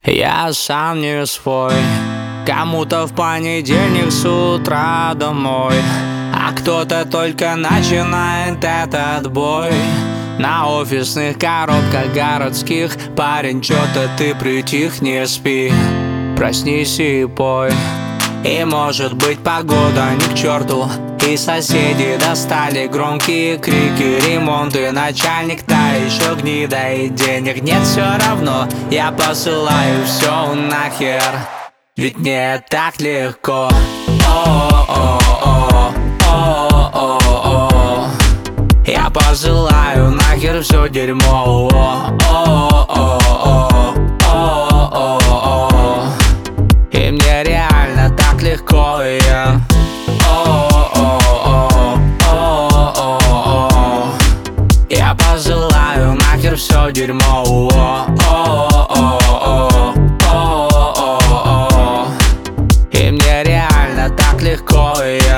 Я сам не свой, кому-то в понедельник с утра домой, а кто-то только начинает этот бой. На офисных коробках городских: парень, чё-то ты притих, не спи, проснись и пой. И может быть погода ни к черту, и соседи достали громкие крики, ремонты, начальник та еще гнида, и денег нет, все равно я посылаю все нахер, ведь не так легко. Я посылаю нахер все дерьмо. И мне реально так легко, я посылаю нахер все дерьмо. И мне реально так легко,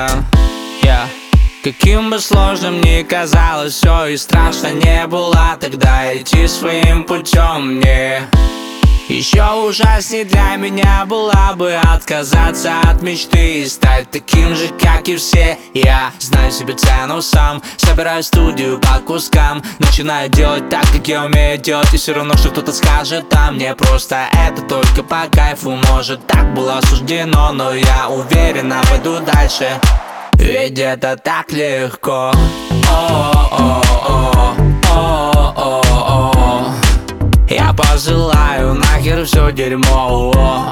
Каким бы сложным ни казалось все и страшно не было тогда идти своим путем мне. Еще ужасней для меня была бы отказаться от мечты и стать таким же, как и все. Я знаю себе цену сам, собираю студию по кускам, начинаю делать так, как я умею делать, и все равно, что кто-то скажет, а мне просто это только по кайфу. Может, так было суждено, но я уверенно пойду дальше, ведь это так легко. Я посылаю нахер все дерьмо.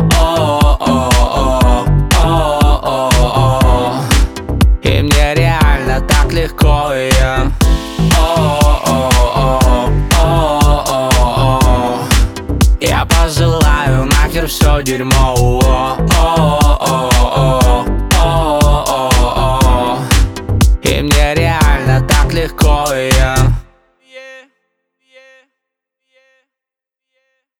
И мне реально так легко, Я посылаю нахер все дерьмо. И мне реально так легко,